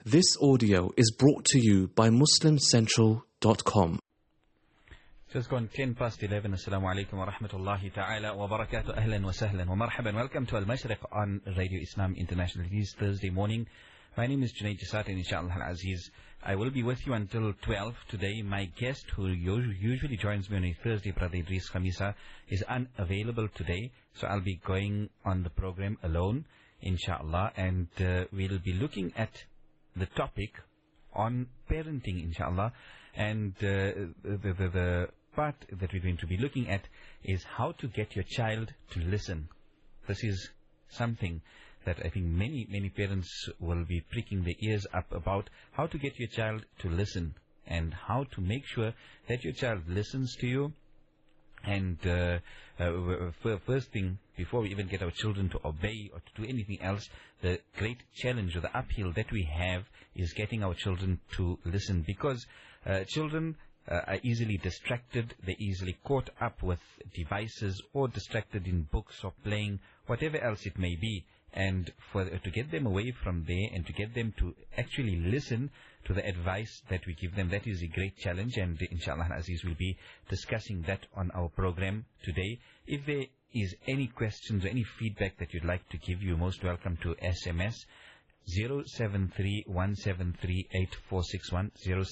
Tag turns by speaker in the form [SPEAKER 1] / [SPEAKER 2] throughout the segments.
[SPEAKER 1] This audio is brought to you by MuslimCentral.com.
[SPEAKER 2] Just gone 11:10. Assalamu alaikum wa rahmatullahi ta'ala wa barakatuh. Ahlan wa sahlan wa marhaban. Welcome to Al-Mashriq on Radio Islam International. It is Thursday morning. My name is Junaid Jasat, and inshallah al-Aziz, I will be with you until 12 today. My guest, who usually joins me on a Thursday, Brother Idris Khamisa, is unavailable today. So I'll be going on the program alone, inshallah, and we'll be looking at the topic on parenting, inshallah. And the part that we're going to be looking at is how to get your child to listen. This is something that I think many parents will be pricking their ears up about, how to get your child to listen and how to make sure that your child listens to you. And first thing, before we even get our children to obey or to do anything else, the great challenge or the uphill that we have is getting our children to listen, because children are easily distracted. They're easily caught up with devices or distracted in books or playing, whatever else it may be. And to get them away from there and to get them to actually listen to the advice that we give them, that is a great challenge. And inshallah Aziz will be discussing that on our program today. If there is any questions or any feedback that you'd like to give, you're most welcome to SMS 073-173-8461,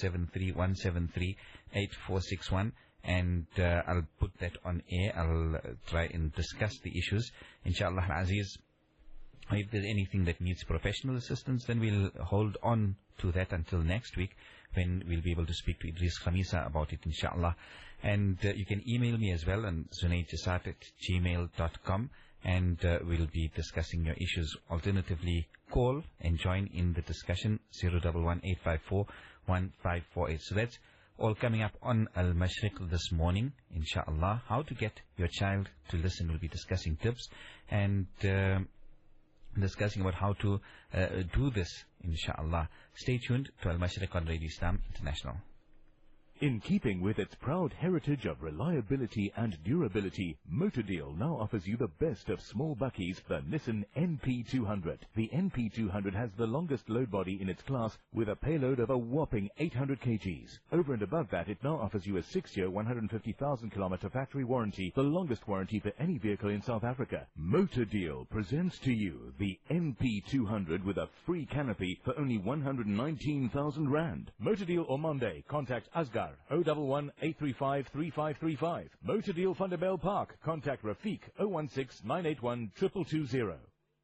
[SPEAKER 2] 073-173-8461. And I'll put that on air. I'll try and discuss the issues, inshallah Aziz. If there's anything that needs professional assistance, then we'll hold on to that until next week, when we'll be able to speak to Idris Khamisa about it, inshallah. And you can email me as well on zunaidjasat@gmail.com, and we'll be discussing your issues. Alternatively, call and join in the discussion, 011-854-1548. So that's all coming up on Al-Mashriq this morning, inshallah. How to get your child to listen. We'll be discussing tips and discussing about how to do this, inshallah. Stay tuned to Al-Mashriq on Radio Islam International.
[SPEAKER 3] In keeping with its proud heritage of reliability and durability, Motordeal now offers you the best of small buckies, the Nissan NP200. The NP200 has the longest load body in its class, with a payload of a whopping 800 kgs. Over and above that, it now offers you a 6-year, 150,000-kilometer factory warranty, the longest warranty for any vehicle in South Africa. Motordeal presents to you the NP200 with a free canopy for only 119,000 Rand. Motordeal or Monday, contact Asgar 011-835-3535. Motordeal Thunderbell Park. Contact Rafiq 016-981-2220.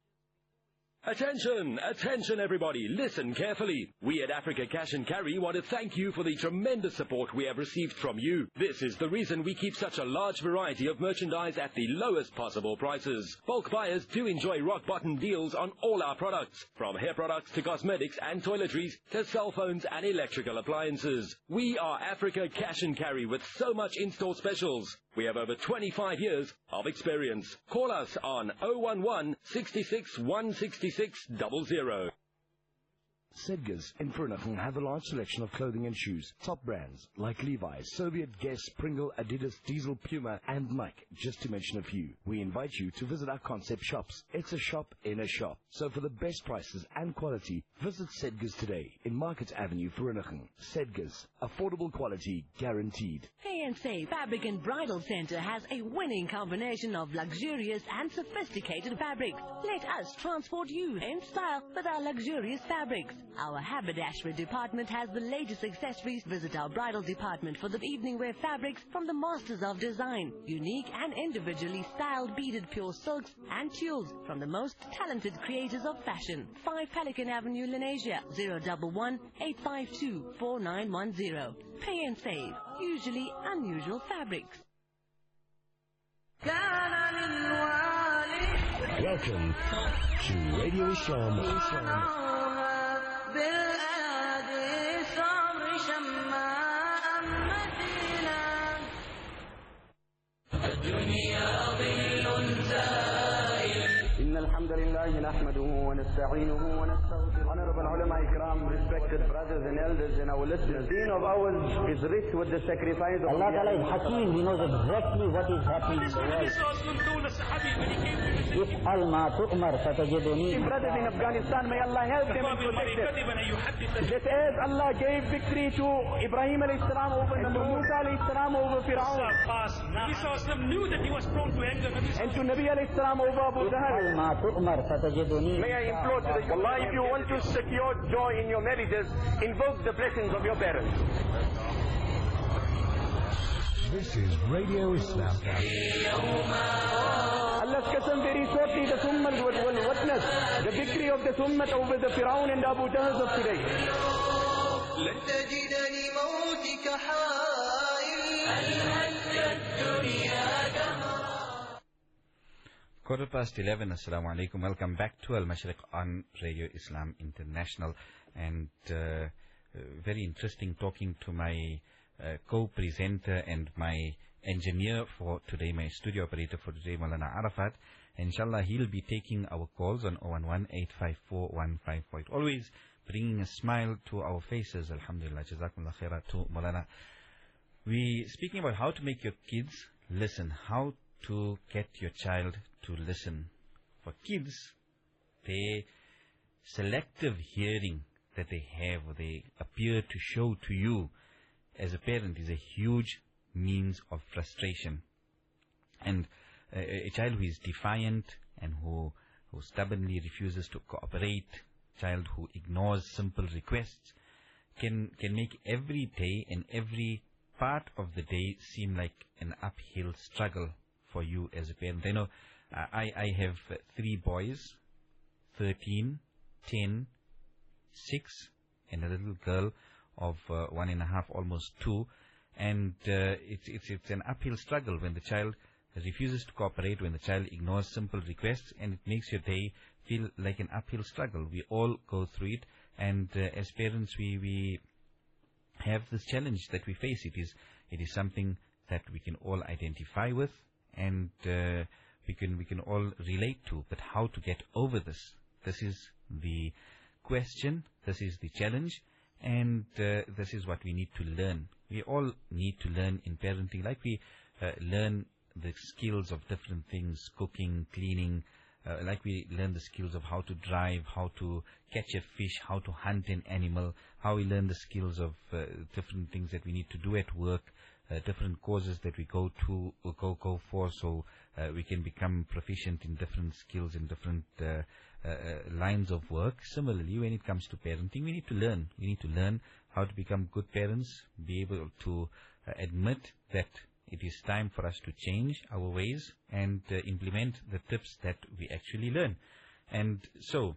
[SPEAKER 4] Attention everybody, listen carefully. We at Africa Cash and Carry want to thank you for the tremendous support we have received from you. This is the reason we keep such a large variety of merchandise at the lowest possible prices. Bulk buyers do enjoy rock bottom deals on all our products, from hair products to cosmetics and toiletries to cell phones and electrical appliances. We are Africa Cash and Carry with so much in-store specials. We have over 25 years of experience. Call us on 011 66 166 00.
[SPEAKER 5] Sedgars in Vereeniging have a large selection of clothing and shoes. Top brands like Levi's, Soviet, Guess, Pringle, Adidas, Diesel, Puma, and Nike, just to mention a few. We invite you to visit our concept shops. It's a shop in a shop. So for the best prices and quality, visit Sedgars today in Market Avenue, Vereeniging. Sedgars, affordable quality guaranteed.
[SPEAKER 6] P&C Fabric and Bridal Center has a winning combination of luxurious and sophisticated fabrics. Let us transport you in style with our luxurious fabrics. Our haberdashery department has the latest accessories. Visit our bridal department for the evening wear fabrics from the masters of design. Unique and individually styled beaded pure silks and tulles from the most talented creators of fashion. 5 Pelican Avenue, Lenasia, 011-852-4910. Pay and save. Usually unusual fabrics.
[SPEAKER 5] Welcome to Radio Islam.
[SPEAKER 7] إن الحمد لله نحمده ونستعينه ونستغفره. Honorable ulama ikram, respected brothers and elders and our listeners, the deen of ours is rich with the sacrifice of
[SPEAKER 8] Allah Ta'ala is Hakim, He knows exactly what is happening in the world. If al-ma tu'mar fatajiduni.
[SPEAKER 7] Brothers in Afghanistan, may Allah help them and protect them. Just as Allah gave victory to Ibrahim alayhi salam over Musa alayhi salam over Fir'aun.
[SPEAKER 9] Nabi knew that he was prone to anger.
[SPEAKER 7] And to Nabi alayhi salam over Abu Jahl.
[SPEAKER 8] Al-ma tu'mar fatajiduni.
[SPEAKER 7] May I implore to the Allah, if you want to secure joy in your marriages, invoke the blessings of your parents.
[SPEAKER 10] This is Radio Islam.
[SPEAKER 7] Allah's qasam, very shortly the Ummah will witness the victory of the Ummah over the Fir'aun and Abu Jahl of today.
[SPEAKER 2] Quarter past 11, Assalamu alaikum. Welcome back to Al-Mashriq on Radio Islam International. And very interesting talking to my co-presenter and my engineer for today, my studio operator for today, Maulana Arafat. Inshallah, he'll be taking our calls on 011-854-154. Always bringing a smile to our faces. Alhamdulillah, Jazakumullah khairah to Maulana. We speaking about how to make your kids listen, how to get your child to listen. For kids, their selective hearing that they have, or they appear to show to you as a parent, is a huge means of frustration. And a child who is defiant and who stubbornly refuses to cooperate, child who ignores simple requests, can make every day and every part of the day seem like an uphill struggle for you as a parent. I know I have 3 boys, 13, 10, 6, and a little girl of 1.5, almost 2. And it's an uphill struggle when the child refuses to cooperate, when the child ignores simple requests, and it makes your day feel like an uphill struggle. We all go through it, and as parents we have this challenge that we face. It is something that we can all identify with, and we can all relate to. But how to get over this? This is the question. This is the challenge, and this is what we need to learn. We all need to learn in parenting, like we learn the skills of different things, cooking, cleaning, like we learn the skills of how to drive, how to catch a fish, how to hunt an animal, how we learn the skills of different things that we need to do at work, different causes that we go for, so we can become proficient in different skills in different lines of work. Similarly, when it comes to parenting, we need to learn. We need to learn how to become good parents, be able to admit that it is time for us to change our ways and implement the tips that we actually learn. And so,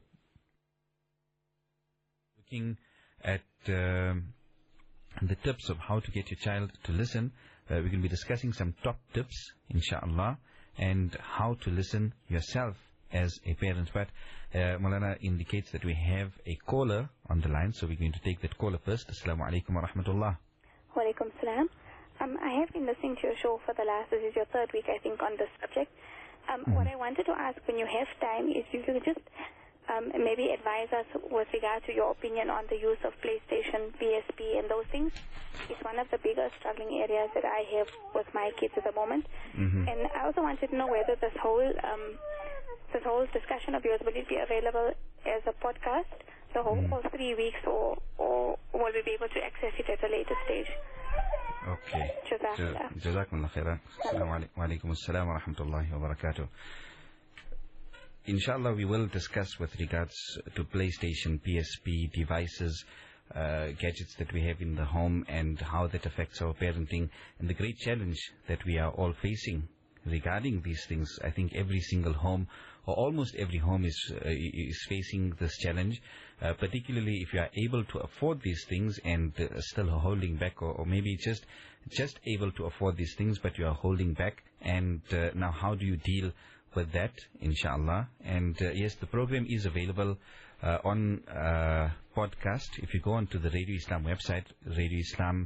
[SPEAKER 2] looking at the tips of how to get your child to listen, we're going to be discussing some top tips, inshallah, and how to listen yourself as a parent. But Maulana indicates that we have a caller on the line, so we're going to take that caller first. Assalamu alaikum wa rahmatullah.
[SPEAKER 11] Wa alaikum salam. I have been listening to your show for the last, this is your 3rd week, I think, on this subject. What I wanted to ask, when you have time, is you could just maybe advise us with regard to your opinion on the use of PlayStation, PSP, and those things. It's one of the biggest struggling areas that I have with my kids at the moment. And I also wanted to know whether this whole discussion of yours, will it be available as a podcast, the whole 3 weeks, or will we be able to access it at a later stage?
[SPEAKER 2] Okay. Jazakumullah khairan. Assalamu alaikum assalam wa rahmatullahi wa barakatuh. Inshallah, we will discuss with regards to PlayStation, PSP devices, gadgets that we have in the home, and how that affects our parenting, and the great challenge that we are all facing regarding these things. I think every single home, or almost every home, is facing this challenge, particularly if you are able to afford these things and still holding back, or maybe just able to afford these things but you are holding back. And now how do you deal with that, inshallah? And yes, the program is available on podcast. If you go onto the Radio Islam website, Radio Islam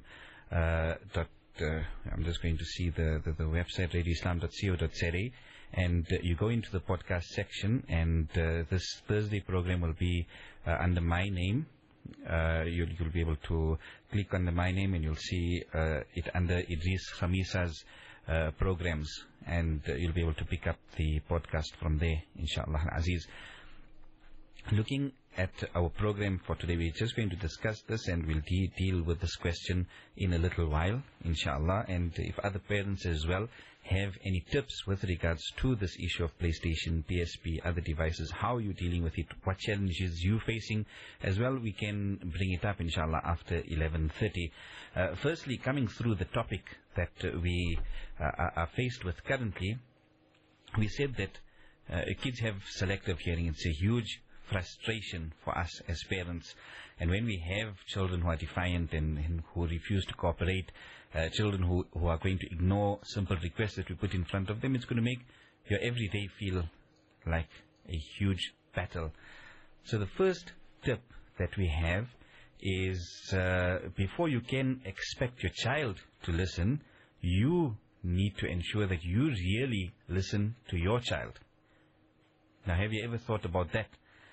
[SPEAKER 2] I'm just going to see the website, radioislam.co.za, and you go into the podcast section, and this Thursday program will be under my name, you'll be able to click on my name and you'll see it under Idris Khamisa's programs, and you'll be able to pick up the podcast from there, inshallah al-Aziz. Looking at our program for today, we're just going to discuss this, and we'll deal with this question in a little while, inshallah. And if other parents as well have any tips with regards to this issue of PlayStation, PSP, other devices, how you're dealing with it, what challenges you're facing as well, we can bring it up, inshallah, after 11:30. Firstly, coming through the topic that we are faced with currently, we said that kids have selective hearing. It's a huge frustration for us as parents, and when we have children who are defiant and who refuse to cooperate, children who are going to ignore simple requests that we put in front of them, it's going to make your everyday feel like a huge battle. So the first tip that we have is, before you can expect your child to listen, you need to ensure that you really listen to your child. Now, have you ever thought about that?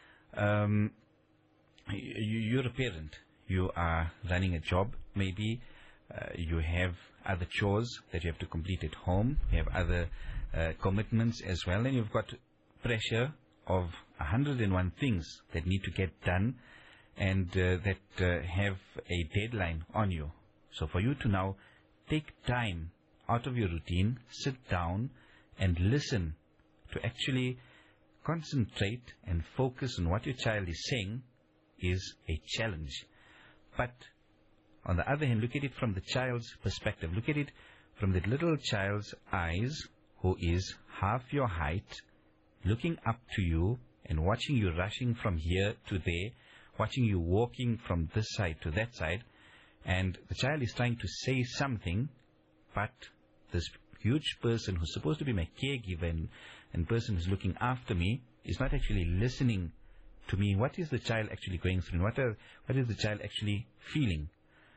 [SPEAKER 2] You're a parent. You are running a job, maybe. You have other chores that you have to complete at home. You have other commitments as well. And you've got pressure of 101 things that need to get done and that have a deadline on you. So for you to now take time out of your routine, sit down and listen, to actually concentrate and focus on what your child is saying, is a challenge. But on the other hand, look at it from the child's perspective. Look at it from the little child's eyes, who is half your height, looking up to you and watching you rushing from here to there, watching you walking from this side to that side, and the child is trying to say something, but this huge person who's supposed to be my caregiver and person who's looking after me is not actually listening to me. What is the child actually going through? And what is the child actually feeling?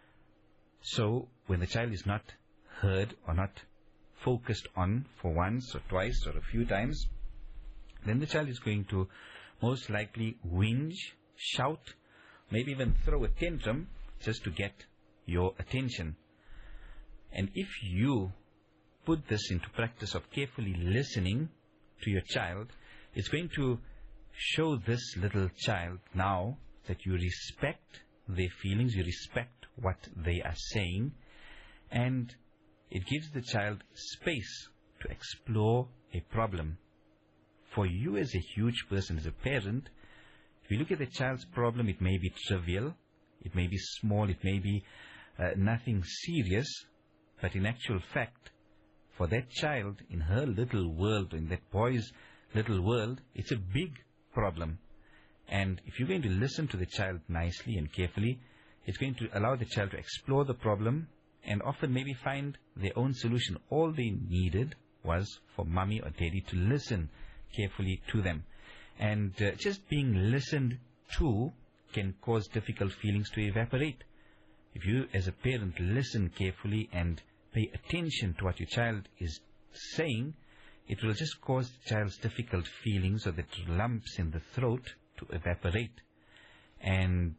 [SPEAKER 2] So when the child is not heard or not focused on for once or twice or a few times, then the child is going to most likely whinge, shout, maybe even throw a tantrum just to get your attention. And if you put this into practice of carefully listening to your child, it's going to show this little child now that you respect their feelings, you respect what they are saying, and it gives the child space to explore a problem. For you as a huge person, as a parent, if you look at the child's problem, it may be trivial, it may be small, it may be nothing serious, but in actual fact, for that child, in her little world, in that boy's little world, it's a big problem. And if you're going to listen to the child nicely and carefully, it's going to allow the child to explore the problem and often maybe find their own solution. All they needed was for mommy or daddy to listen carefully to them. And just being listened to can cause difficult feelings to evaporate. If you as a parent listen carefully and pay attention to what your child is saying, it will just cause the child's difficult feelings or the lumps in the throat to evaporate. And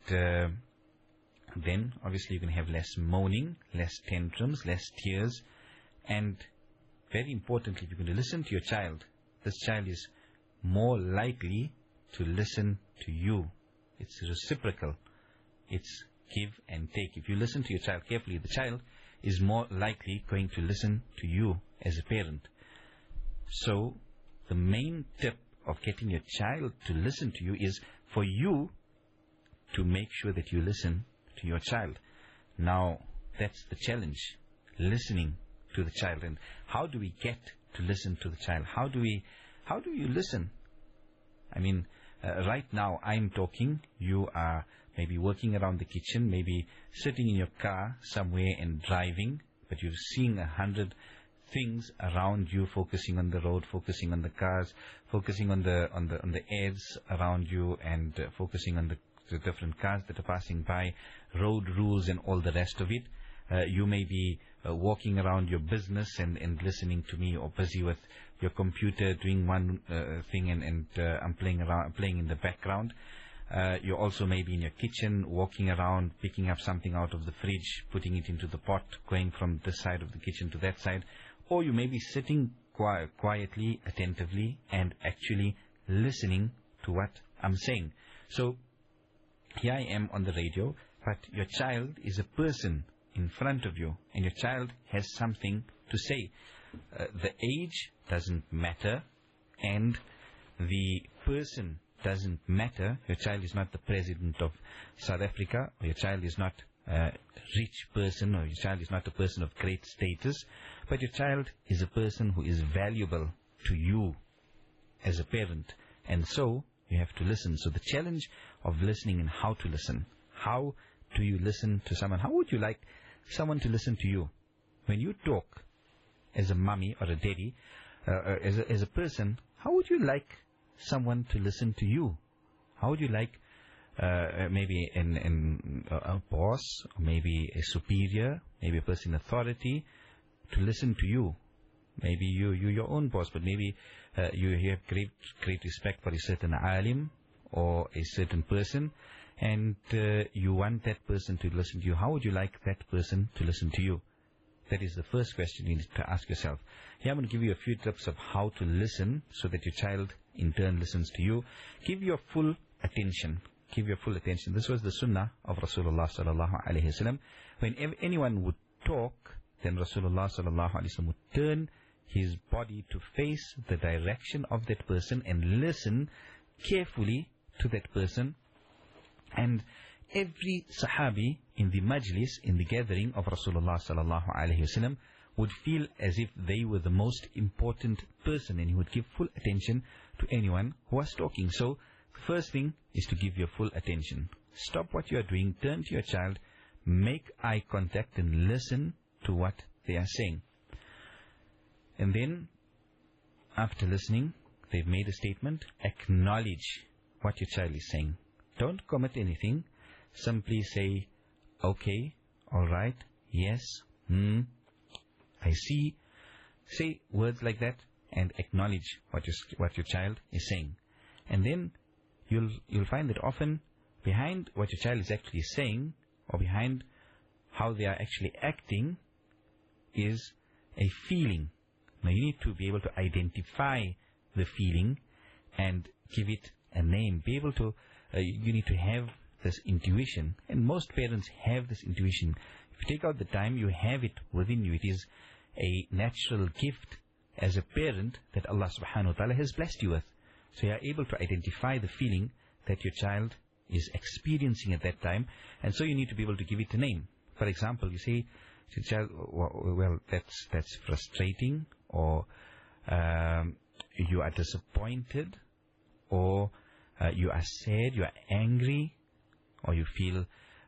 [SPEAKER 2] then obviously you can have less moaning, less tantrums, less tears, and very importantly, if you're going to listen to your child, this child is more likely to listen to you. It's reciprocal. It's give and take. If you listen to your child carefully, the child is more likely going to listen to you as a parent. So the main tip of getting your child to listen to you is for you to make sure that you listen to your child. Now, that's the challenge, listening to the child. And how do we get to listen to the child? How do you listen? I mean, right now I'm talking, you are maybe working around the kitchen, maybe sitting in your car somewhere and driving, but you're seeing 100 things around you, focusing on the road, focusing on the cars, focusing on the ads around you, and focusing on the different cars that are passing by, road rules and all the rest of it. You may be walking around your business and listening to me, or busy with your computer doing one thing and I'm playing in the background. You're also maybe in your kitchen, walking around, picking up something out of the fridge, putting it into the pot, going from this side of the kitchen to that side. Or you may be sitting quietly, attentively, and actually listening to what I'm saying. So, here I am on the radio, but your child is a person in front of you, and your child has something to say. The age doesn't matter, and the person doesn't matter. Your child is not the president of South Africa, or your child is not a rich person, or your child is not a person of great status, but your child is a person who is valuable to you as a parent, and so you have to listen. So the challenge of listening and how to listen. How do you listen to someone? How would you like someone to listen to you? When you talk as a mummy or a daddy, as a person, how would you like someone to listen to you? How would you like maybe a boss, or maybe a superior, maybe a person in authority to listen to you? Maybe you're your own boss, but maybe you have great respect for a certain alim or a certain person, and you want that person to listen to you. How would you like that person to listen to you? That is the first question you need to ask yourself. Here I'm going to give you a few tips of how to listen so that your child in turn listens to you. Give your full attention. Give your full attention. This was the sunnah of Rasulullah sallallahu alaihi wasallam. Whenever anyone would talk, then Rasulullah sallallahu alaihi wasallam would turn his body to face the direction of that person and listen carefully to that person. And every Sahabi in the majlis, in the gathering of Rasulullah sallallahu alaihi wasallam, would feel as if they were the most important person, and he would give full attention to anyone who was talking. So the first thing is to give your full attention. Stop what you are doing, turn to your child, make eye contact, and listen to what they are saying. And then, after listening, they've made a statement, acknowledge what your child is saying. Don't commit anything. Simply say, okay, alright, yes, I see. Say words like that and acknowledge what your child is saying. And then you'll find that often behind what your child is actually saying, or behind how they are actually acting, is a feeling. Now you need to be able to identify the feeling and give it a name. Be able to, you need to have this intuition, and most parents have this intuition. If you take out the time, you have it within you. It is a natural gift as a parent that Allah subhanahu wa ta'ala has blessed you with. So you are able to identify the feeling that your child is experiencing at that time, and so you need to be able to give it a name. For example, you say to your child, well, that's frustrating, or you are disappointed, or you are sad, you are angry, or you feel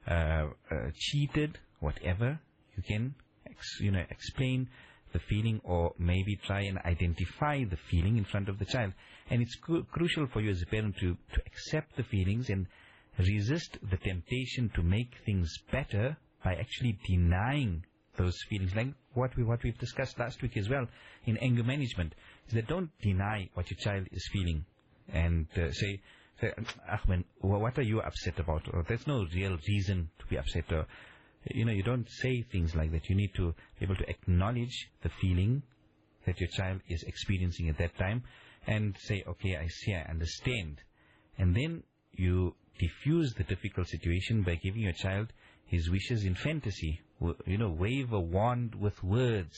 [SPEAKER 2] cheated, whatever. You can explain the feeling, or maybe try and identify the feeling in front of the child. And it's crucial for you as a parent to accept the feelings and resist the temptation to make things better by actually denying those feelings, like what we've discussed last week as well in anger management, is that don't deny what your child is feeling, and say, Ahmed, what are you upset about? Or there's no real reason to be upset. Or, you don't say things like that. You need to be able to acknowledge the feeling that your child is experiencing at that time, and say, okay, I see, I understand. And then you diffuse the difficult situation by giving your child his wishes in fantasy. Wave a wand with words.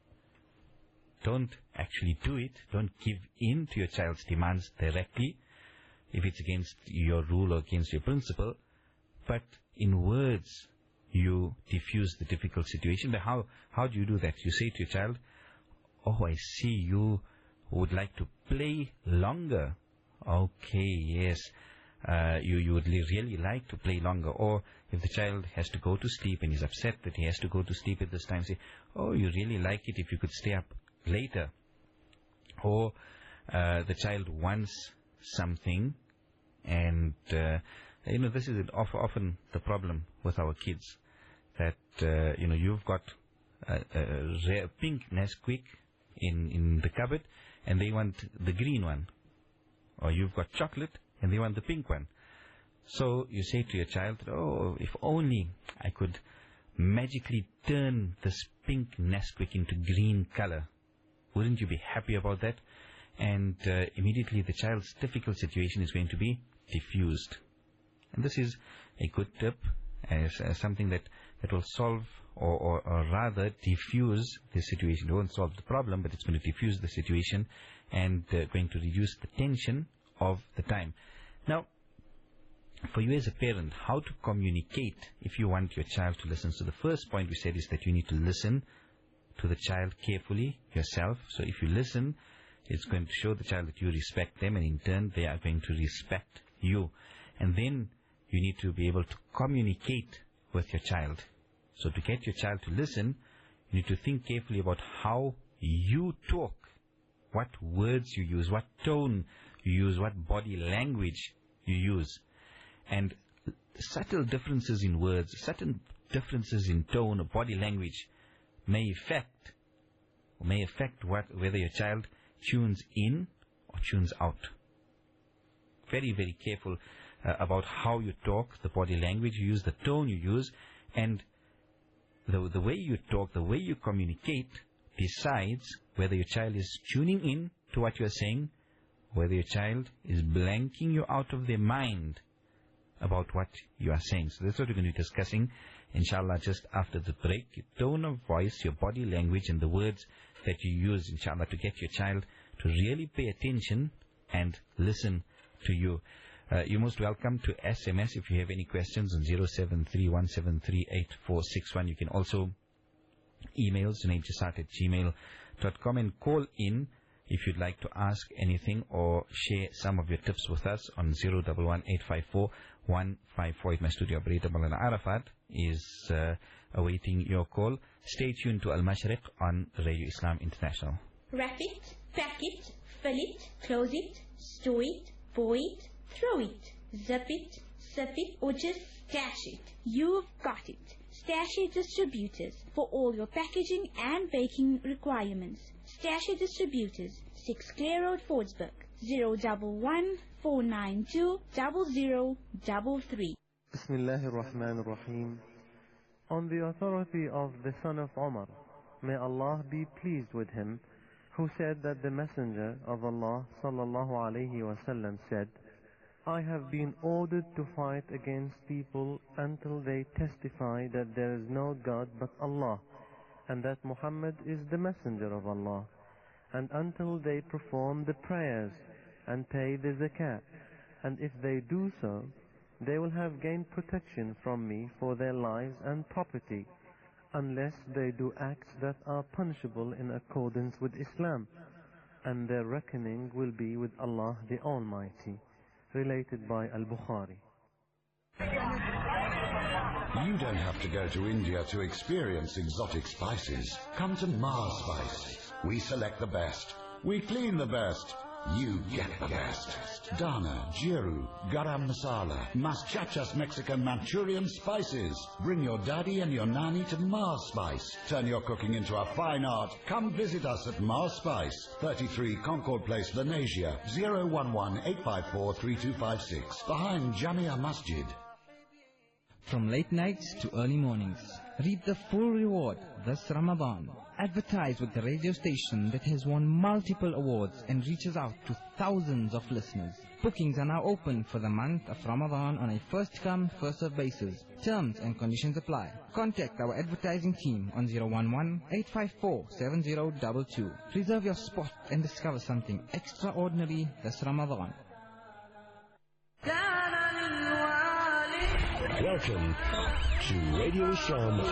[SPEAKER 2] Don't actually do it. Don't give in to your child's demands directly, if it's against your rule or against your principle. But in words, you diffuse the difficult situation. But how do you do that? You say to your child, oh, I see you would like to play longer. Okay, yes. You would really like to play longer. Or if the child has to go to sleep and is upset that he has to go to sleep at this time, say, oh, you really like it if you could stay up later. Or the child wants something, and this is often the problem with our kids, that you've got a pink Nesquik in the cupboard, and they want the green one, or you've got chocolate and they want the pink one. So you say to your child, oh, if only I could magically turn this pink Nesquik into green color. Wouldn't you be happy about that? And immediately the child's difficult situation is going to be diffused. And this is a good tip, as something that will solve or rather diffuse the situation. It won't solve the problem, but it's going to diffuse the situation and going to reduce the tension of the time. Now, for you as a parent, how to communicate if you want your child to listen. So the first point we said is that you need to listen to the child carefully yourself. So if you listen, it's going to show the child that you respect them, and in turn they are going to respect you. And then you need to be able to communicate with your child. So to get your child to listen, you need to think carefully about how you talk, what words you use, what tone you use, what body language you use. And subtle differences in words, certain differences in tone or body language may affect whether your child tunes in or tunes out. Very, very careful about how you talk, the body language you use, the tone you use, and the way you talk, the way you communicate decides whether your child is tuning in to what you are saying, whether your child is blanking you out of their mind about what you are saying. So that's what we're going to be discussing, inshallah, just after the break. Your tone of voice, your body language, and the words that you use, inshallah, to get your child to really pay attention and listen to you. You're most welcome to SMS if you have any questions on 0731738461. You can also email junaidjasat@gmail.com and call in if you'd like to ask anything or share some of your tips with us on 011-854-154. My studio operator Maulana Arafat is awaiting your call. Stay tuned to Al-Mashriq on Radio Islam International.
[SPEAKER 12] Wrap it, pack it, fill it, close it, store it, pour it, throw it, zip it, sip it, or just stash it. You've got it. Stashy Distributors for all your packaging and baking requirements. Stashy Distributors, 6 Clare Road, Fordsburg, 011-492-0033.
[SPEAKER 13] Bismillahir Rahmanir Rahim. On the authority of the son of Umar, may Allah be pleased with him, who said that the Messenger of Allah sallallahu alayhi wasallam said, I have been ordered to fight against people until they testify that there is no God but Allah, and that Muhammad is the Messenger of Allah, and until they perform the prayers and pay the zakat. And if they do so, they will have gained protection from me for their lives and property, unless they do acts that are punishable in accordance with Islam, and their reckoning will be with Allah the Almighty. Related by Al-Bukhari.
[SPEAKER 14] You don't have to go to India to experience exotic spices. Come to Mars Spice. We select the best. We clean the best. You get the best. Dana, Jiru, Garam Masala, Maschachas Mexican Manchurian spices. Bring your daddy and your nanny to Mars Spice. Turn your cooking into a fine art. Come visit us at Mars Spice, 33 Concord Place, Lenasia, 011-854-3256, behind Jamia Masjid.
[SPEAKER 15] From late nights to early mornings, reap the full reward this Ramadan. Advertise with the radio station that has won multiple awards and reaches out to thousands of listeners. Bookings are now open for the month of Ramadan on a first-come, first-served basis. Terms and conditions apply. Contact our advertising team on 011-854-7022. Reserve your spot and discover something extraordinary this Ramadan.
[SPEAKER 5] Welcome to Radio Islam.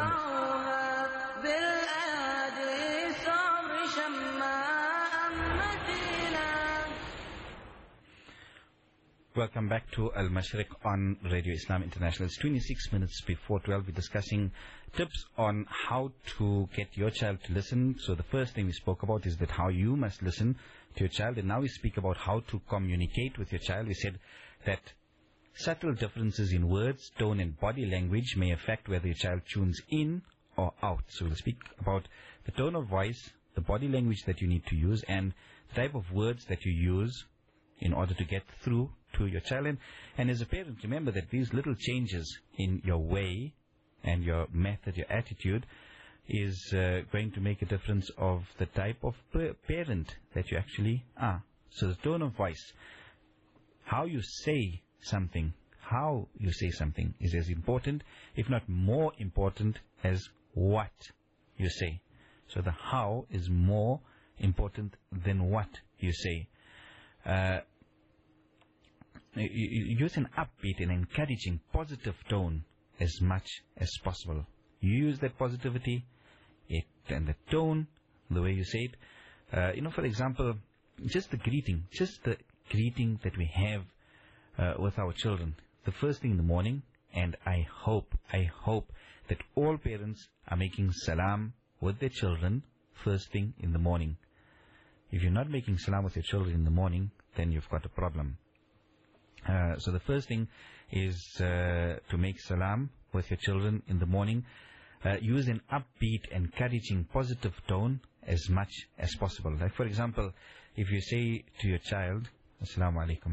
[SPEAKER 2] Welcome back to Al-Mashriq on Radio Islam International. It's 26 minutes before 12. We're discussing tips on how to get your child to listen. So the first thing we spoke about is that how you must listen to your child. And now we speak about how to communicate with your child. We said that subtle differences in words, tone and body language may affect whether your child tunes in or out. So we'll speak about the tone of voice, the body language that you need to use, and the type of words that you use in order to get through to your child. And as a parent, remember that these little changes in your way and your method, your attitude, is going to make a difference of the type of parent that you actually are. So the tone of voice, how you say something, is as important, if not more important, as what you say. So the how is more important than what you say. Use an upbeat and encouraging, positive tone as much as possible. You use that positivity and the tone, the way you say it. For example, just the greeting that we have with our children. The first thing in the morning, and I hope that all parents are making salam with their children first thing in the morning. If you're not making salam with your children in the morning, then you've got a problem. So the first thing is to make salam with your children in the morning. Use an upbeat, encouraging, positive tone as much as possible. Like, for example, if you say to your child, Assalamu alaikum,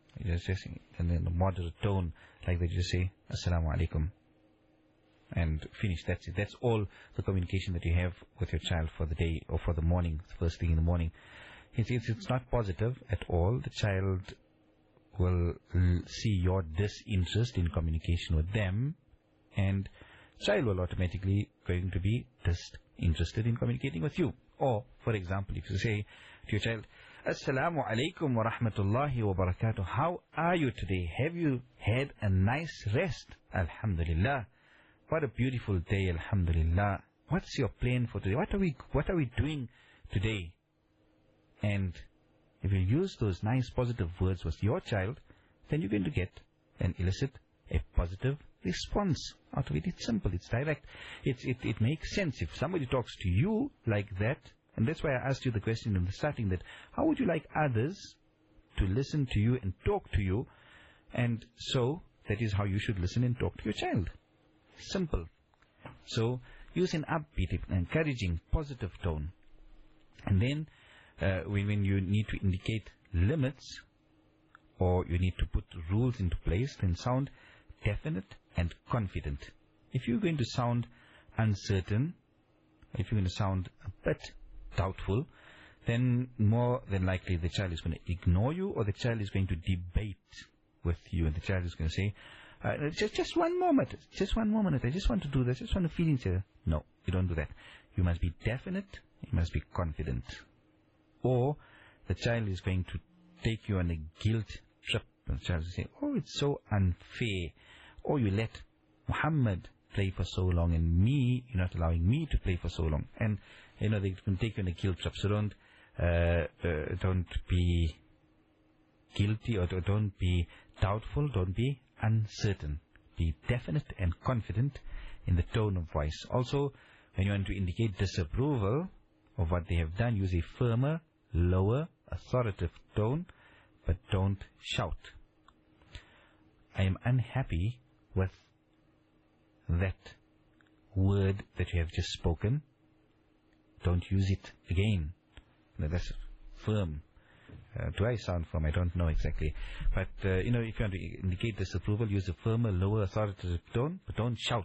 [SPEAKER 2] and in a moderate tone, like that, you say, Assalamu alaikum, and finish. That's it. That's all the communication that you have with your child for the day or for the morning, first thing in the morning. It's not positive at all. The child will see your disinterest in communication with them, and child will automatically going to be disinterested in communicating with you. Or, for example, if you say to your child, Assalamu alaikum wa rahmatullahi wa barakatuh, how are you today? Have you had a nice rest? Alhamdulillah. What a beautiful day, alhamdulillah. What's your plan for today? What are we doing today? And if you use those nice positive words with your child, then you're going to get and elicit a positive response out of it. It's simple, it's direct, it makes sense. If somebody talks to you like that, and that's why I asked you the question in the starting, that how would you like others to listen to you and talk to you? And so that is how you should listen and talk to your child. Simple. So use an upbeat, encouraging, positive tone. And then when you need to indicate limits or you need to put rules into place, then sound definite and confident. If you're going to sound uncertain, if you're going to sound a bit doubtful, then more than likely the child is going to ignore you, or the child is going to debate with you, and the child is going to say, just one moment, I just want to do this, just want to feel it. No, you don't do that. You must be definite, you must be confident. Or the child is going to take you on a guilt trip, and the child will say, oh, it's so unfair. Or you let Muhammad play for so long, and you're not allowing me to play for so long. And they can take you on a guilt trip. So don't be guilty, or don't be doubtful, don't be uncertain. Be definite and confident in the tone of voice. Also, when you want to indicate disapproval of what they have done, use a firmer, lower, authoritative tone, but don't shout. I am unhappy with that word that you have just spoken. Don't use it again. That's firm. Do I sound firm? I don't know exactly. But, if you want to indicate disapproval, use a firmer, lower, authoritative tone, but don't shout.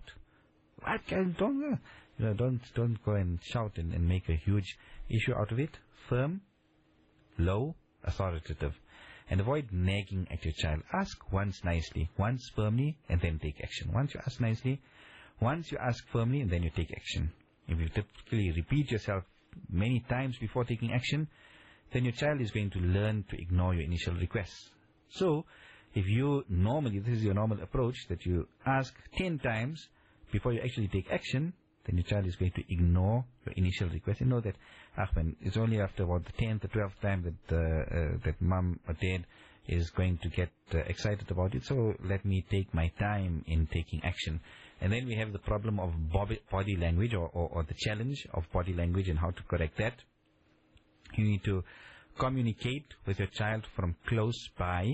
[SPEAKER 2] Don't go and shout and make a huge issue out of it. Firm, low, authoritative. And avoid nagging at your child. Ask once nicely, once firmly, and then take action. Once you ask nicely, once you ask firmly, and then you take action. If you typically repeat yourself many times before taking action, then your child is going to learn to ignore your initial requests. So, if you normally, this is your normal approach, that you ask 10 times before you actually take action, then your child is going to ignore your initial request. You know that, Ahmed, it's only after about the 10th or 12th time that mom or dad is going to get excited about it. So let me take my time in taking action. And then we have the problem of body language, or the challenge of body language, and how to correct that. You need to communicate with your child from close by.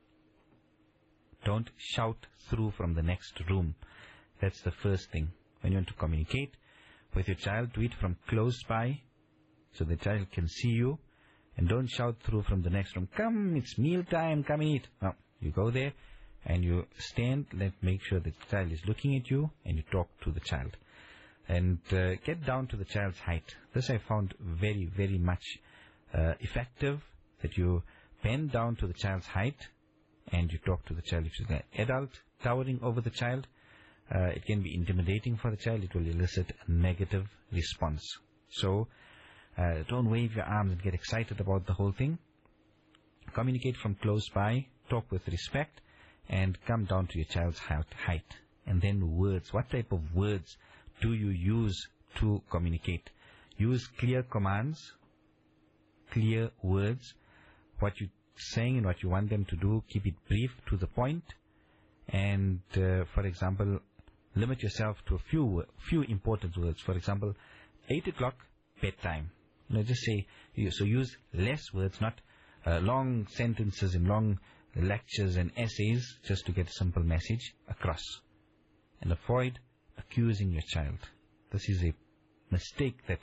[SPEAKER 2] Don't shout through from the next room. That's the first thing. When you want to communicate with your child, do it from close by, so the child can see you And don't shout through from the next room, come, it's meal time, come and eat. No, you go there and you stand, make sure the child is looking at you, and you talk to the child. And get down to the child's height. This I found very, very much effective, that you bend down to the child's height and you talk to the child. If it's an adult towering over the child, it can be intimidating for the child. It will elicit a negative response. So don't wave your arms and get excited about the whole thing. Communicate from close by, talk with respect, and come down to your child's height. And then words. What type of words do you use to communicate? Use clear commands, clear words. What you're saying and what you want them to do, keep it brief, to the point. And, for example, limit yourself to a few important words. For example, 8 o'clock, bedtime. Just say, so use less words, not long sentences and long lectures and essays, just to get a simple message across. And avoid accusing your child. This is a mistake that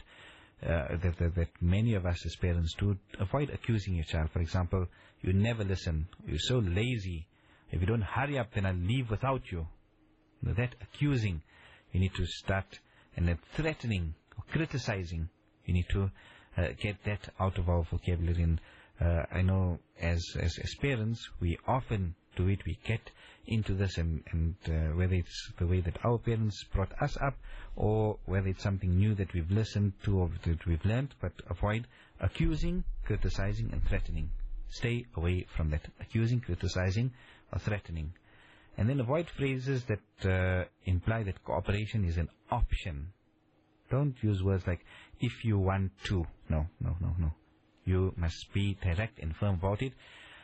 [SPEAKER 2] many of us as parents do. Avoid accusing your child. For example, you never listen. You're so lazy. If you don't hurry up, then I'll leave without you. That accusing, you need to start, and that threatening or criticizing, you need to get that out of our vocabulary. And I know as parents, we often do it. We get into this, and whether it's the way that our parents brought us up, or whether it's something new that we've listened to or that we've learned. But avoid accusing, criticizing, and threatening. Stay away from that accusing, criticizing, or threatening. And then avoid phrases that imply that cooperation is an option. Don't use words like, if you want to. No. You must be direct and firm about it.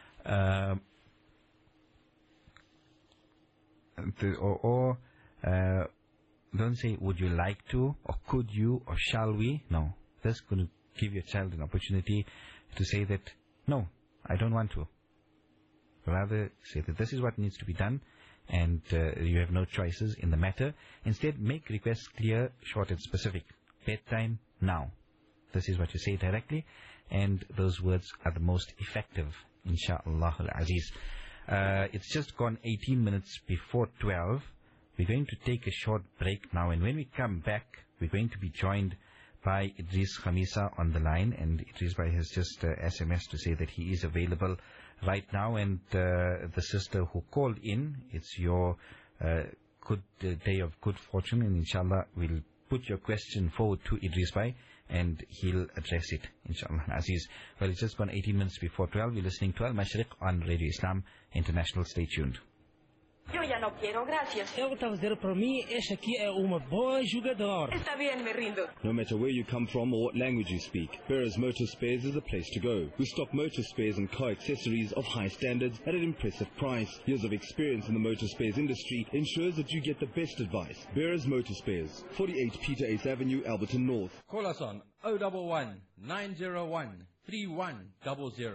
[SPEAKER 2] Don't say, would you like to, or could you, or shall we? No. That's going to give your child an opportunity to say that, no, I don't want to. Rather, say that this is what needs to be done, and you have no choices in the matter. Instead, make requests clear, short, and specific. Bedtime, now. This is what you say directly, and those words are the most effective, insha'Allah al-Aziz. It's just gone 18 minutes before 12. We're going to take a short break now, and when we come back, we're going to be joined by Idris Khamisa on the line, and Idris Bhai has just SMS to say that he is available right now. And the sister who called in, it's your good day of good fortune, and inshallah we'll put your question forward to Idris Bhai and he'll address it, inshallah Aziz. Well, it's just gone 18 minutes before 12. You're listening to Al-Mashriq on Radio Islam International. Stay tuned.
[SPEAKER 16] Yo ya no quiero, gracias.
[SPEAKER 17] Eu estava a dizer para mim, este aqui é uma boa jogador.
[SPEAKER 16] Está bien, me rindo.
[SPEAKER 18] No matter where you come from or what language you speak, Beres Motor Spares is the place to go. We stock motor spares and car accessories of high standards at an impressive price. Years of experience in the motor spares industry ensures that you get the best advice. Beres Motor Spares, 48 Peter Ace Avenue, Alberton North.
[SPEAKER 19] Call us on 011 901 3100.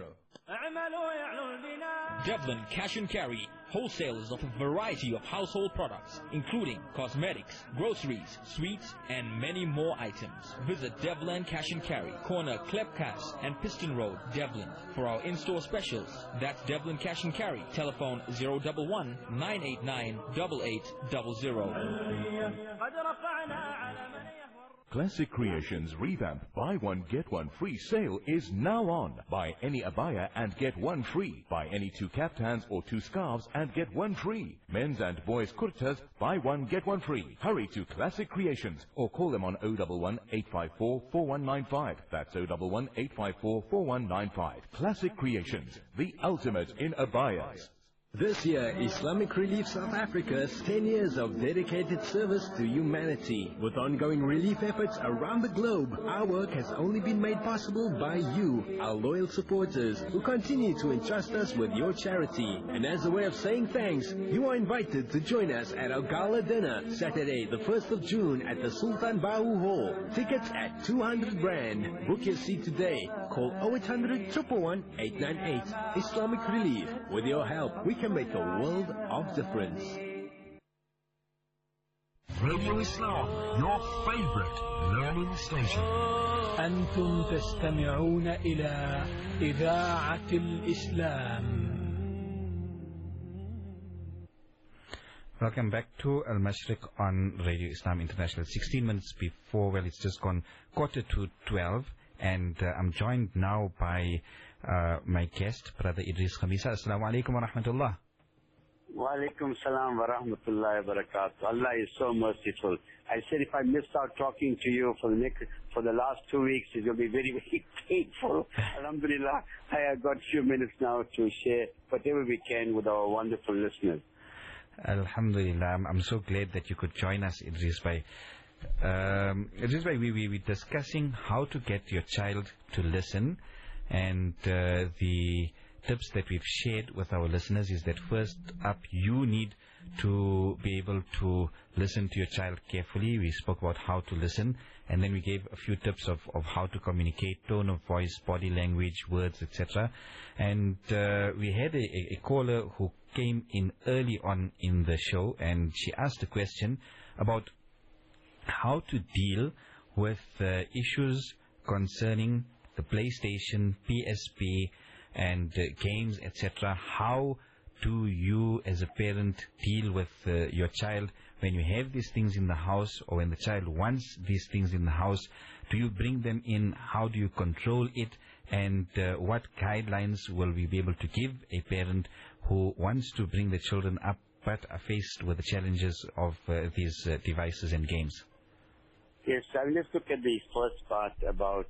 [SPEAKER 20] Devlin Cash and Carry, wholesalers of a variety of household products, including cosmetics, groceries, sweets, and many more items. Visit Devlin Cash and Carry, corner Klepkas and Piston Road, Devlin, for our in-store specials. That's Devlin Cash and Carry. Telephone 011 989 8800.
[SPEAKER 3] Classic Creations revamp buy one get one free sale is now on. Buy any abaya and get one free. Buy any 2 kaftans or 2 scarves and get one free. Men's and boys kurtas, buy one get one free. Hurry to Classic Creations or call them on 011 854 4195. That's 011 854 4195. Classic Creations, the ultimate in abayas.
[SPEAKER 21] This year, Islamic Relief South Africa's 10 years of dedicated service to humanity. With ongoing relief efforts around the globe, our work has only been made possible by you, our loyal supporters, who continue to entrust us with your charity. And as a way of saying thanks, you are invited to join us at our gala dinner, Saturday, the 1st of June at the Sultan Bahu Hall. Tickets at 200 Rand. Book your seat today. Call 0800 111 898. Islamic Relief. With your help, we can make a world of difference.
[SPEAKER 10] Radio Islam, your favorite learning station.
[SPEAKER 1] أنتم تستمعون إلى إذاعة الإسلام.
[SPEAKER 2] Welcome back to Al-Mashriq on Radio Islam International. 16 minutes before, well, it's just gone 11:45, and I'm joined now by my guest, Brother Idris Khamisa. Assalamu alaikum wa rahmatullah.
[SPEAKER 22] Wa alaikum salam wa rahmatullahi wa barakatuh. Allah is so merciful. I said if I missed out talking to you for the last 2 weeks, it will be very, very painful. Alhamdulillah, I have got a few minutes now to share whatever we can with our wonderful listeners.
[SPEAKER 2] Alhamdulillah, I'm so glad that you could join us, Idris Bhai. Idris Bhai, we were discussing how to get your child to listen, and the tips that we've shared with our listeners is that first up, you need to be able to listen to your child carefully. We spoke about how to listen, and then we gave a few tips of how to communicate, tone of voice, body language, words, etc. And we had a caller who came in early on in the show, and she asked a question about how to deal with issues concerning the PlayStation, PSP, and games, etc. How do you as a parent deal with your child when you have these things in the house, or when the child wants these things in the house? Do you bring them in? How do you control it? And what guidelines will we be able to give a parent who wants to bring the children up but are faced with the challenges of these devices and games?
[SPEAKER 22] Yes, I will just look at the first part about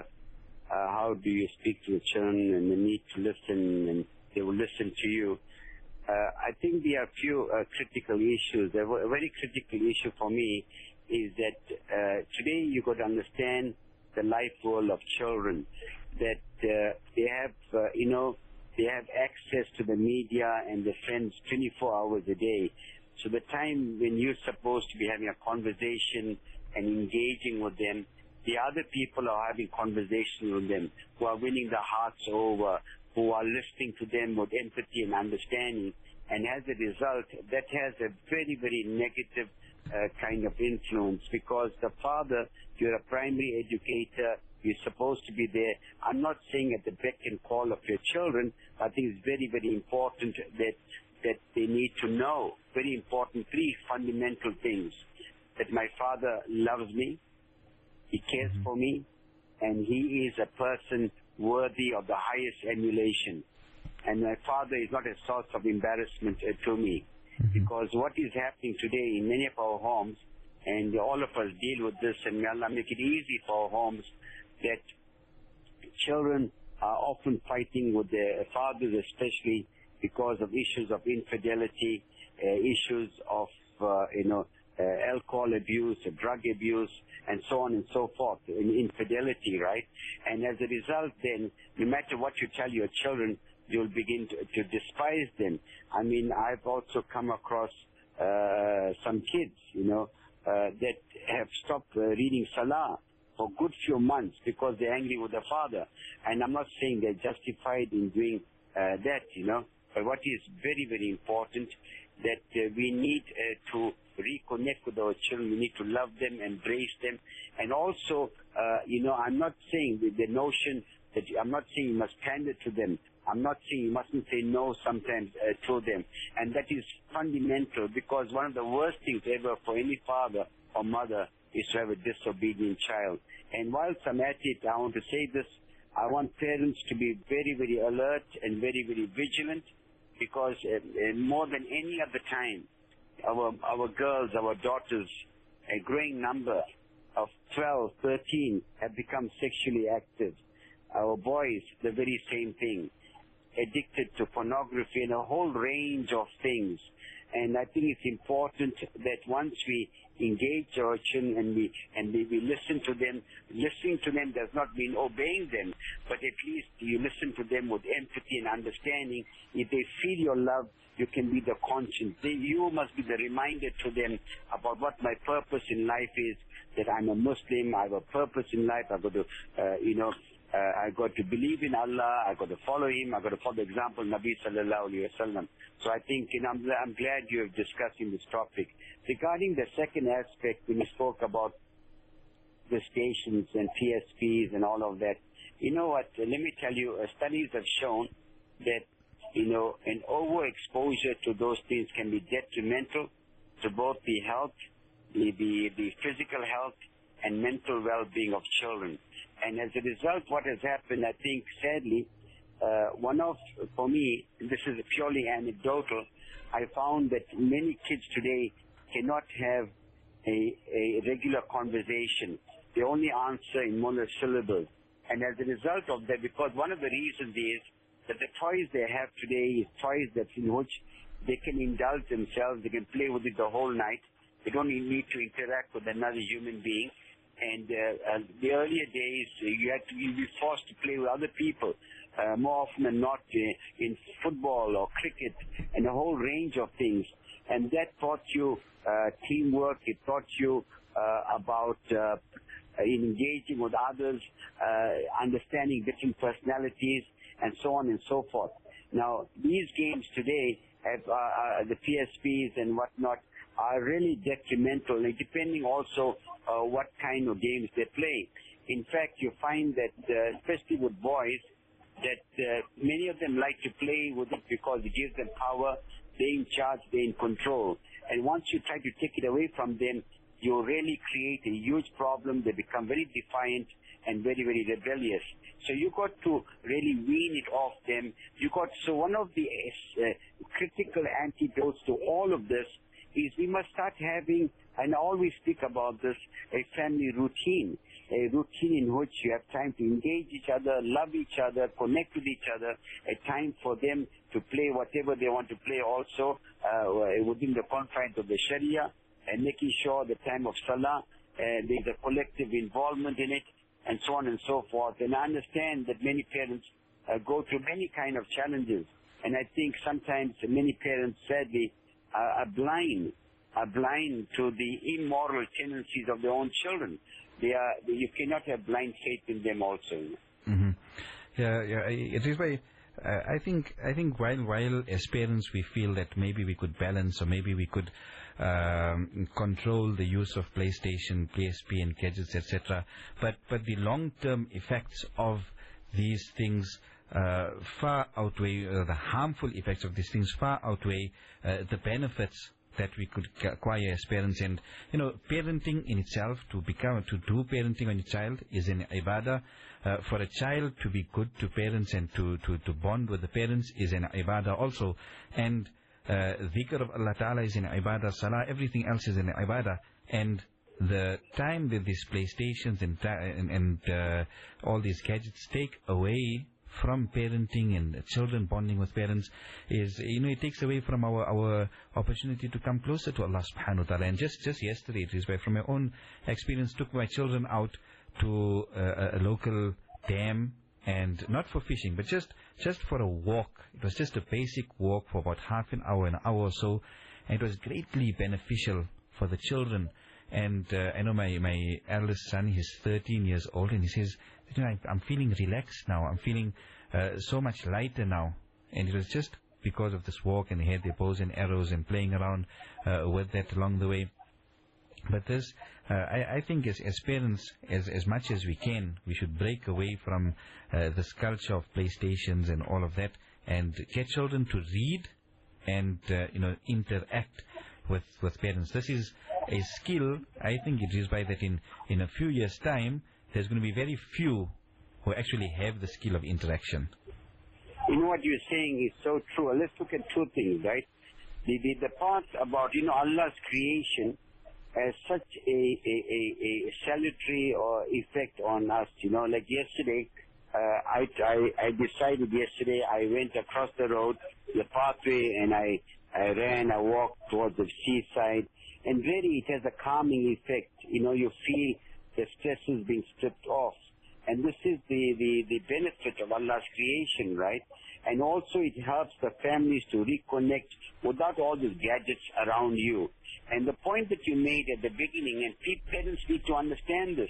[SPEAKER 22] how do you speak to the children and the need to listen, and they will listen to you. I think there are a few critical issues. A very critical issue for me is that today you got to understand the life world of children, that they have, they have access to the media and their friends 24 hours a day. So the time when you're supposed to be having a conversation and engaging with them, the other people are having conversation with them, who are winning their hearts over, who are listening to them with empathy and understanding. And as a result, that has a very, very negative kind of influence, because the father, you're a primary educator, you're supposed to be there. I'm not saying at the beck and call of your children. I think it's very, very important that they need to know, very important, 3 fundamental things: that my father loves me, he cares for me, and he is a person worthy of the highest emulation. And my father is not a source of embarrassment to me. Because what is happening today in many of our homes, and all of us deal with this, and may Allah make it easy for our homes, that children are often fighting with their fathers, especially because of issues of infidelity, issues of, alcohol abuse, drug abuse, and so on and so forth, infidelity, right? And as a result, then, no matter what you tell your children, you'll begin to despise them. I mean, I've also come across some kids, that have stopped reading Salah for a good few months because they're angry with their father. And I'm not saying they're justified in doing that, But what is very, very important, that we need to reconnect with our children. We need to love them, embrace them. And also, I'm not saying the notion that, I'm not saying you must pander to them. I'm not saying you mustn't say no sometimes to them. And that is fundamental, because one of the worst things ever for any father or mother is to have a disobedient child. And whilst I'm at it, I want to say this: I want parents to be very, very alert and very, very vigilant, because more than any other time, our girls, our daughters, a growing number of 12, 13 have become sexually active. Our boys, the very same thing, addicted to pornography and a whole range of things. And I think it's important that once we engage our children and we listen to them, listening to them does not mean obeying them, but at least you listen to them with empathy and understanding. If they feel your love, you can be the conscience. You must be the reminder to them about what my purpose in life is, that I'm a Muslim, I have a purpose in life, I've got to, I got to believe in Allah. I got to follow Him. I got to follow the example of Nabi sallallahu alaihi wasallam. So I think, I'm glad you have discussing this topic. Regarding the second aspect, when you spoke about the stations and PSPs and all of that, you know what? Let me tell you, studies have shown that an overexposure to those things can be detrimental to both the health, the physical health, and mental well-being of children. And as a result, what has happened, I think, sadly, for me, this is purely anecdotal, I found that many kids today cannot have a regular conversation. They only answer in monosyllables. And as a result of that, because one of the reasons is that the toys they have today is toys in which they can indulge themselves, they can play with it the whole night. They don't even need to interact with another human being. And the earlier days, you'd be forced to play with other people, more often than not in football or cricket and a whole range of things. And that taught you teamwork. It taught you about engaging with others, understanding different personalities, and so on and so forth. Now, these games today have the PSPs and whatnot are really detrimental, depending also what kind of games they play. In fact, you find that, especially with boys, that many of them like to play with it because it gives them power, they're in charge, they're in control. And once you try to take it away from them, you really create a huge problem. They become very defiant and very, very rebellious. So you got to really wean it off them. So one of the critical antidotes to all of this is we must start having, and I always speak about this, a family routine, a routine in which you have time to engage each other, love each other, connect with each other, a time for them to play whatever they want to play also within the confines of the Sharia, and making sure the time of Salah, there's a collective involvement in it, and so on and so forth. And I understand that many parents go through many kind of challenges, and I think sometimes many parents, sadly, are blind to the immoral tendencies of their own children. You cannot have blind faith in them also.
[SPEAKER 2] Mm-hmm. Yeah. It is why I think while as parents we feel that maybe we could balance, or maybe we could control the use of PlayStation, PSP, and gadgets, etc. But the long-term effects of these things far outweigh the harmful effects of these things far outweigh the benefits that we could acquire as parents. And parenting in itself, to do parenting on your child is an ibadah. For a child to be good to parents and to bond with the parents is an ibadah also. And dhikr of Allah Ta'ala is an ibadah, salah, everything else is an ibadah. And the time that these PlayStations and all these gadgets take away from parenting and children bonding with parents is, it takes away from our opportunity to come closer to Allah subhanahu wa ta'ala. And just yesterday, it is from my own experience, took my children out to a local dam, and not for fishing, but just for a walk. It was just a basic walk for about half an hour or so, and it was greatly beneficial for the children. And I know my eldest son, he's 13 years old, and he says, I'm feeling relaxed now. I'm feeling so much lighter now. And it was just because of this walk, and they had their bows and arrows and playing around with that along the way. But this, I think as parents, as much as we can, we should break away from this culture of PlayStations and all of that, and get children to read and interact with parents. This is a skill. I think it is by that in a few years' time, there's going to be very few who actually have the skill of interaction.
[SPEAKER 22] What you're saying is so true. Let's look at two things, right? The part about, Allah's creation has such a salutary or effect on us, like yesterday, I decided yesterday, I went across the road, the pathway, and I ran, I walked towards the seaside, and really it has a calming effect. You feel the stresses being stripped off. And this is the benefit of Allah's creation, right? And also it helps the families to reconnect without all these gadgets around you. And the point that you made at the beginning, and parents need to understand this,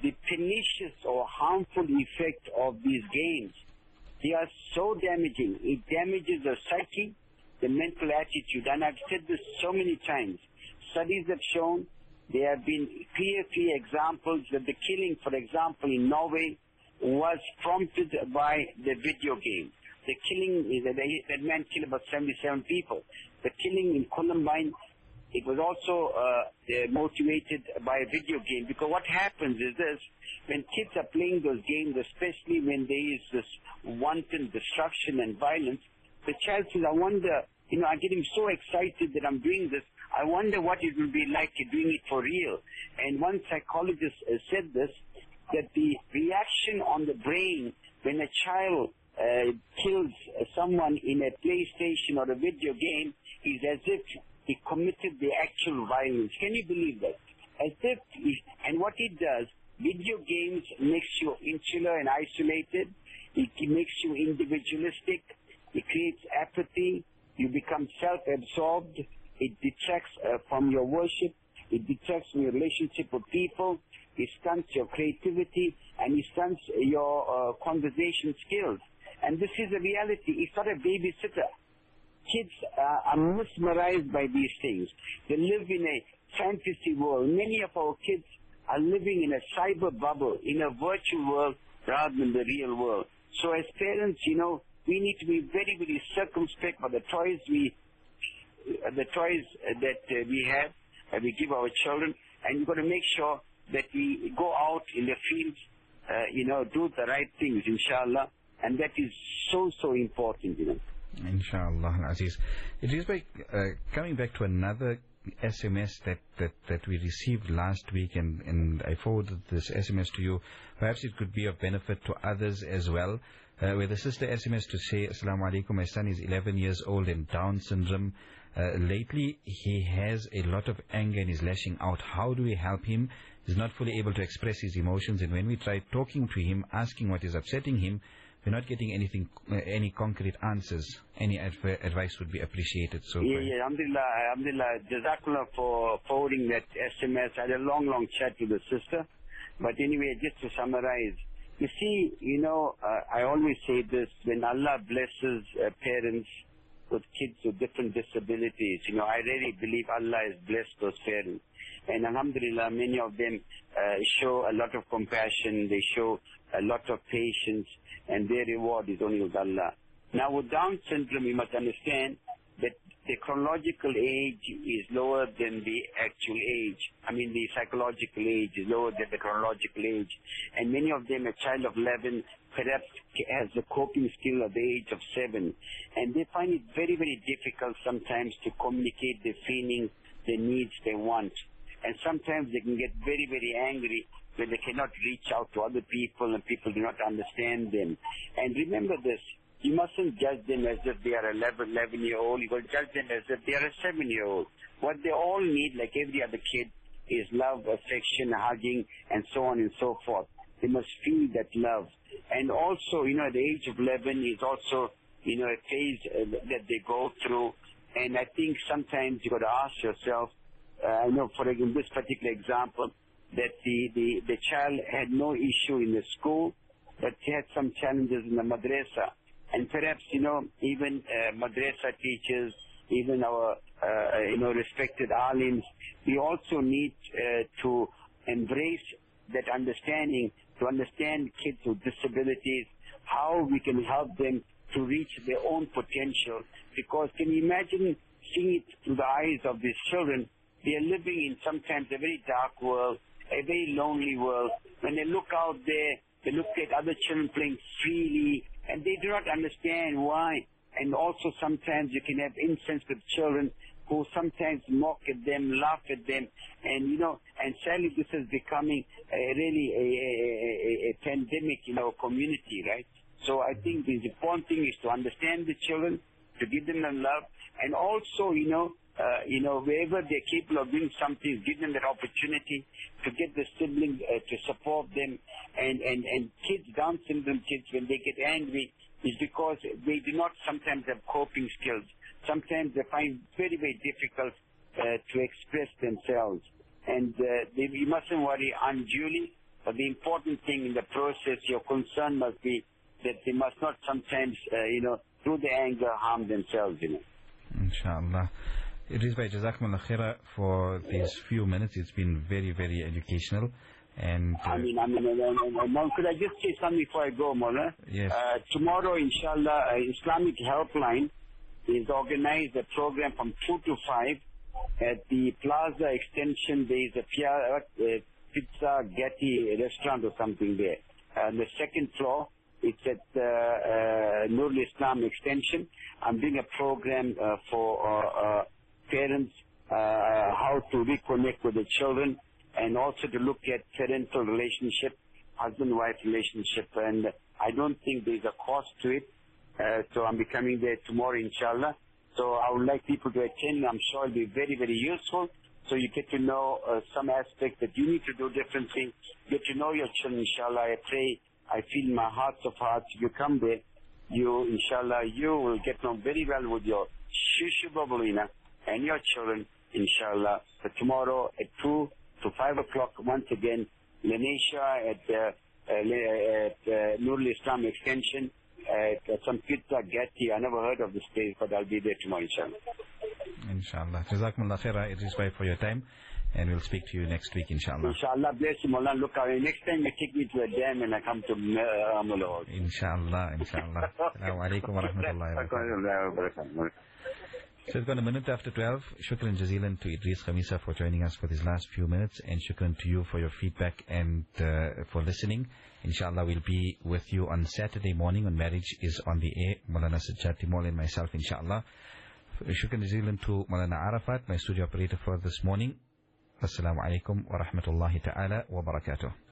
[SPEAKER 22] the pernicious or harmful effect of these games. They are so damaging. It damages the psyche, the mental attitude. And I've said this so many times. Studies have shown there have been clear examples that the killing, for example, in Norway was prompted by the video game. The killing, that man killed about 77 people. The killing in Columbine, it was also motivated by a video game. Because what happens is this, when kids are playing those games, especially when there is this wanton destruction and violence, the child says, I wonder, I'm getting so excited that I'm doing this. I wonder what it will be like doing it for real. And one psychologist said this, that the reaction on the brain when a child kills someone in a PlayStation or a video game is as if he committed the actual violence. Can you believe that? As if, and what it does, video games makes you insular and isolated. It makes you individualistic. It creates apathy. You become self-absorbed. It detracts from your worship. It detracts from your relationship with people. It stunts your creativity, and it stunts your conversation skills. And this is a reality. It's not a babysitter. Kids are mesmerized by these things. They live in a fantasy world. Many of our kids are living in a cyber bubble, in a virtual world rather than the real world. So as parents, we need to be very, very circumspect about the toys that we have, we give our children, and we've got to make sure that we go out in the fields, do the right things, inshallah, and that is so important,
[SPEAKER 2] Inshallah, Aziz. It is by coming back to another SMS that we received last week, and I forwarded this SMS to you. Perhaps it could be of benefit to others as well. Where the sister SMS to say, Assalamu alaikum, my son is 11 years old and Down syndrome. Lately, he has a lot of anger and is lashing out. How do we help him? He's not fully able to express his emotions, and when we try talking to him, asking what is upsetting him, we're not getting any concrete answers. Any advice would be appreciated. So
[SPEAKER 22] alhamdulillah, jazakallah for forwarding that SMS. I had a long chat with the sister. But anyway, just to summarize, you see, I always say this, when Allah blesses parents with kids with different disabilities, I really believe Allah has blessed those parents. And alhamdulillah, many of them show a lot of compassion, they show a lot of patience, and their reward is only with Allah. Now with Down syndrome, you must understand that the chronological age is lower than the actual age. The psychological age is lower than the chronological age. And many of them, a child of 11, perhaps has the coping skill at the age of 7. And they find it very, very difficult sometimes to communicate their feelings, their needs, they want. And sometimes they can get very, very angry when they cannot reach out to other people and people do not understand them. And remember this, you mustn't judge them as if they are 11-year-old. You got to judge them as if they are a 7-year-old. What they all need, like every other kid, is love, affection, hugging, and so on and so forth. They must feel that love. And also, at the age of 11 is also, a phase that they go through. And I think sometimes you got to ask yourself, I know for this particular example, that the child had no issue in the school, but he had some challenges in the madrasa. And perhaps, even madrasa teachers, even our, respected alims, we also need to embrace that understanding, to understand kids with disabilities, how we can help them to reach their own potential. Because can you imagine seeing it through the eyes of these children? They are living in sometimes a very dark world, a very lonely world. When they look out there, they look at other children playing freely, and they do not understand why. And also sometimes you can have insensitive children who sometimes mock at them, laugh at them, and and sadly this is becoming a pandemic in our community, right? So I think the important thing is to understand the children, to give them the love, and also, wherever they're capable of doing something, give them that opportunity to get the siblings to support them. And kids, Down syndrome kids, when they get angry, is because they do not sometimes have coping skills. Sometimes they find very, very difficult to express themselves. And you mustn't worry unduly, But the important thing in the process, your concern must be that they must not sometimes, through the anger, harm themselves,
[SPEAKER 2] Inshallah. Idris Bhai, Jazakumullah khaira for these few minutes. It's been very, very educational. And
[SPEAKER 22] could I just say something before I go, Mullah?
[SPEAKER 2] Yes.
[SPEAKER 22] Tomorrow, inshallah, Islamic Helpline is organized a program from 2 to 5 at the Plaza Extension. There is a Pizza Getty restaurant or something there. On the second floor, it's at Nurul Islam Extension. I'm doing a program for parents, how to reconnect with the children, and also to look at parental relationship, husband-wife relationship. And I don't think there's a cost to it. So I'm coming there tomorrow, inshallah. So I would like people to attend. I'm sure it'll be very, very useful. So you get to know some aspects that you need to do differently. Get to know your children, inshallah. I pray, I feel in my heart of hearts, if you come there, you, inshallah, you will get to know very well with your Shushu Babulina and your children, inshallah. So tomorrow at 2 to 5 o'clock, once again, Lanesha at Nurul Islam Extension, at some Pizza Getty. I never heard of this place, but I'll be there tomorrow, inshallah.
[SPEAKER 2] Inshallah. Jazakumullah khaira, Idris Bhai, for your time. And we'll speak to you next week, inshallah.
[SPEAKER 22] Inshallah, bless you, Mullah. Look, next time you take me to a dam and I come to Mullah.
[SPEAKER 2] Inshallah, inshallah. Assalamu alaikum wa rahmatullahi wa barakatuh. So it's gone a minute after 12. Shukran jazilan to Idris Khamisa for joining us for these last few minutes, and shukran to you for your feedback and for listening. Inshallah, we'll be with you on Saturday morning when Marriage is on the air. Maulana Sajjad Timol and myself, inshallah. Shukran jazilan to Maulana Arafat, my studio operator for this morning. Assalamu alaikum wa rahmatullahi ta'ala wa barakatuh.